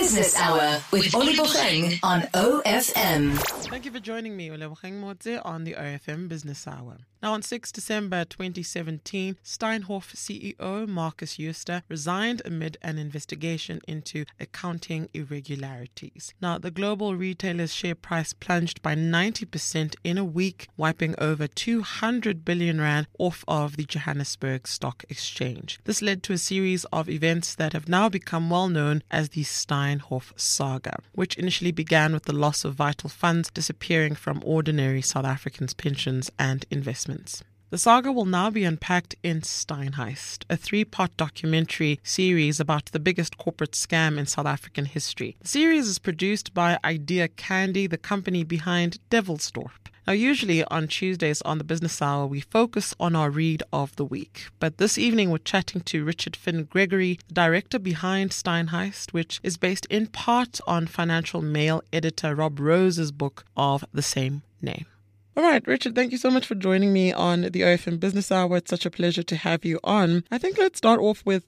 Business Hour with Oli Bocheng on OFM. Thank you for joining me, Ole Bocheng Motse, on the OFM Business Hour. Now, on 6 December 2017, Steinhoff CEO Marcus Jooste resigned amid an investigation into accounting irregularities. Now, the global retailer's share price plunged by 90% in a week, wiping over 200 billion rand off of the Johannesburg Stock Exchange. This led to a series of events that have now become well known as the Steinhoff saga, which initially began with the loss of vital funds disappearing from ordinary South Africans' pensions and investments. The saga will now be unpacked in Steinheist, a 3-part documentary series about the biggest corporate scam in South African history. The series is produced by Idea Candy, the company behind Devilsdorp. Now, usually on Tuesdays on the Business Hour, we focus on our read of the week. But this evening, we're chatting to Richard Finn Gregory, the director behind Steinheist, which is based in part on Financial Mail editor Rob Rose's book of the same name. All right, Richard, thank you so much for joining me on the OFM Business Hour. It's such a pleasure to have you on. I think let's start off with,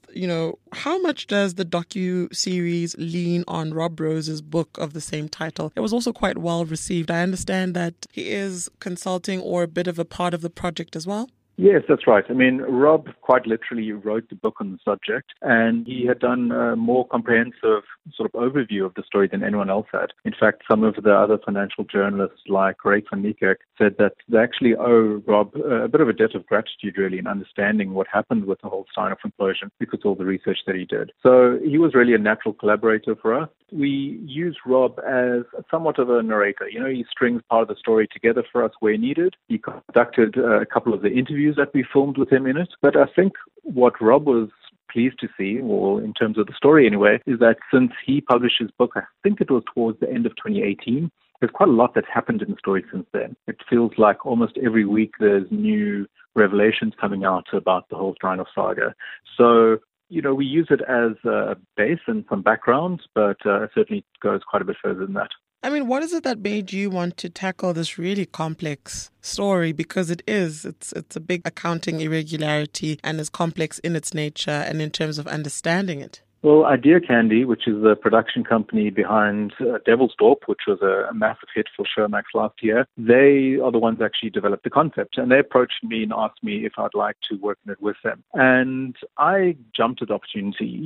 how much does the docu-series lean on Rob Rose's book of the same title? It was also quite well received. I understand that he is consulting or a bit of a part of the project as well. Yes, that's right. I mean, Rob quite literally wrote the book on the subject, and he had done a more comprehensive sort of overview of the story than anyone else had. In fact, some of the other financial journalists like Ryk van Niekerk said that they actually owe Rob a bit of a debt of gratitude, really, in understanding what happened with the whole Steinhoff implosion because of all the research that he did. So he was really a natural collaborator for us. We use Rob as somewhat of a narrator. He strings part of the story together for us where needed. He conducted a couple of the interviews that we filmed with him in it. But I think what Rob was pleased to see, or in terms of the story anyway, is that since he published his book, I think it was towards the end of 2018, there's quite a lot that's happened in the story since then. It feels like almost every week there's new revelations coming out about the whole Steinhoff saga. So, we use it as a base and some background, but it certainly goes quite a bit further than that. I mean, what is it that made you want to tackle this really complex story? Because it's a big accounting irregularity and is complex in its nature and in terms of understanding it. Well, Idea Candy, which is the production company behind Devilsdorp, which was a massive hit for Showmax last year, they are the ones that actually developed the concept. And they approached me and asked me if I'd like to work on it with them. And I jumped at the opportunity.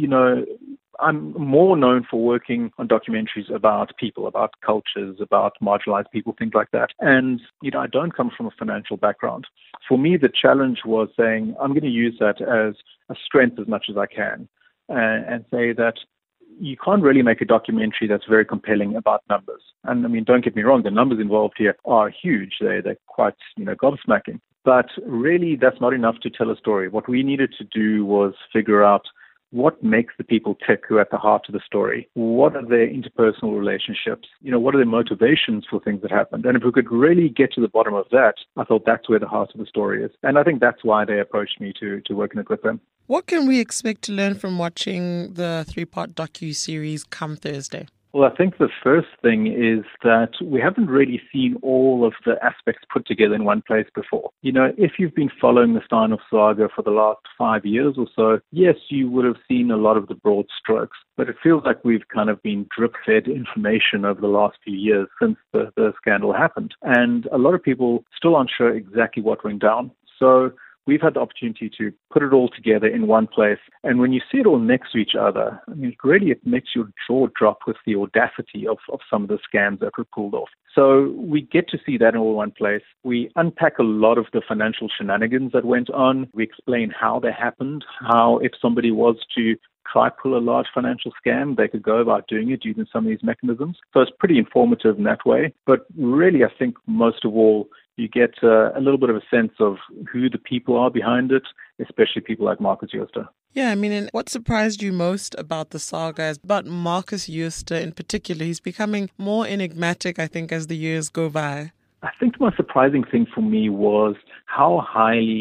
I'm more known for working on documentaries about people, about cultures, about marginalized people, things like that. And, I don't come from a financial background. For me, the challenge was saying, I'm going to use that as a strength as much as I can. And say that you can't really make a documentary that's very compelling about numbers. And I mean, don't get me wrong, the numbers involved here are huge. They're quite, gobsmacking. But really, that's not enough to tell a story. What we needed to do was figure out what makes the people tick who are at the heart of the story. What are their interpersonal relationships? What are their motivations for things that happened? And if we could really get to the bottom of that, I thought that's where the heart of the story is. And I think that's why they approached me to work on it with them. What can we expect to learn from watching the 3-part docu-series come Thursday? Well, I think the first thing is that we haven't really seen all of the aspects put together in one place before. If you've been following the Steinhoff saga for the last 5 years or so, yes, you would have seen a lot of the broad strokes, but it feels like we've kind of been drip-fed information over the last few years since the scandal happened. And a lot of people still aren't sure exactly what went down. So we've had the opportunity to put it all together in one place. And when you see it all next to each other, I mean, it makes your jaw drop with the audacity of some of the scams that were pulled off. So we get to see that in all one place. We unpack a lot of the financial shenanigans that went on. We explain how they happened, how if somebody was to try pull a large financial scam, they could go about doing it using some of these mechanisms. So it's pretty informative in that way. But really, I think most of all, you get a little bit of a sense of who the people are behind it, especially people like Marcus Jooste. Yeah, I mean, and what surprised you most about the saga is about Marcus Jooste in particular. He's becoming more enigmatic, I think, as the years go by. I think the most surprising thing for me was how highly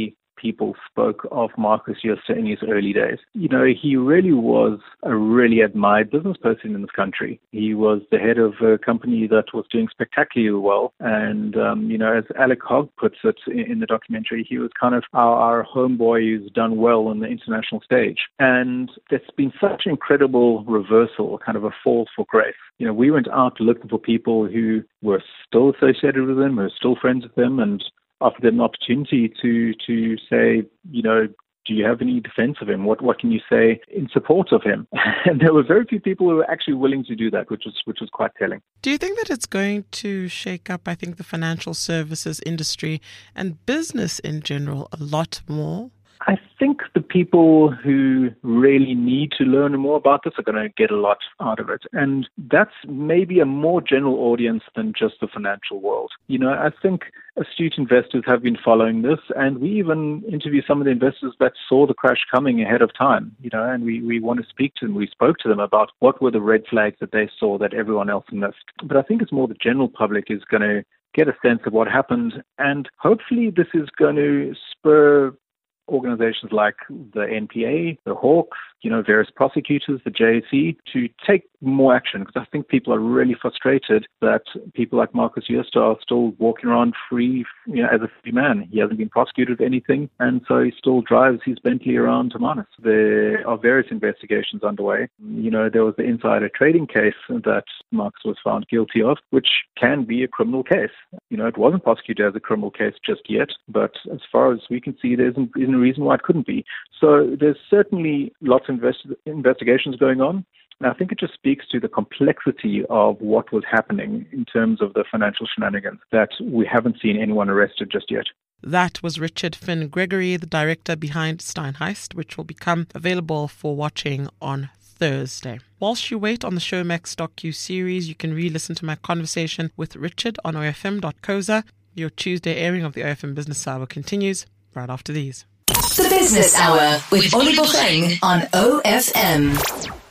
people spoke of Marcus Jooste in his early days. You know, he really was a really admired business person in this country. He was the head of a company that was doing spectacularly well. And, you know, as Alec Hogg puts it in the documentary, he was kind of our homeboy who's done well on the international stage. And there's been such an incredible reversal, kind of a fall for grace. You know, we went out looking for people who were still associated with him, who were still friends with him, and offered them an opportunity to say, you know, do you have any defense of him? What can you say in support of him? And there were very few people who were actually willing to do that, which was quite telling. Do you think that it's going to shake up, I think, the financial services industry and business in general a lot more? I think the people who really need to learn more about this are going to get a lot out of it. And that's maybe a more general audience than just the financial world. You know, I think astute investors have been following this, and we even interviewed some of the investors that saw the crash coming ahead of time, you know, and we want to speak to them. We spoke to them about what were the red flags that they saw that everyone else missed. But I think it's more the general public is going to get a sense of what happened. And hopefully this is going to spur organizations like the NPA, the Hawks, you know, various prosecutors, the JSE, to take more action, because I think people are really frustrated that people like Marcus Jooste are still walking around free, you know, as a free man. He hasn't been prosecuted for anything, and so he still drives his Bentley around Hermanus. There are various investigations underway. You know, there was the insider trading case that Marcus was found guilty of, which can be a criminal case. You know, it wasn't prosecuted as a criminal case just yet, but as far as we can see, there isn't a reason why it couldn't be. So there's certainly lots of investigations going on. And I think it just speaks to the complexity of what was happening in terms of the financial shenanigans, that we haven't seen anyone arrested just yet. That was Richard Finn Gregory, the director behind Steinheist, which will become available for watching on Thursday. Whilst you wait on the Showmax docu-series, you can re-listen to my conversation with Richard on OFM.coza. Your Tuesday airing of the OFM Business Hour continues right after these. The Business Hour with Oli Bocheng on OFM.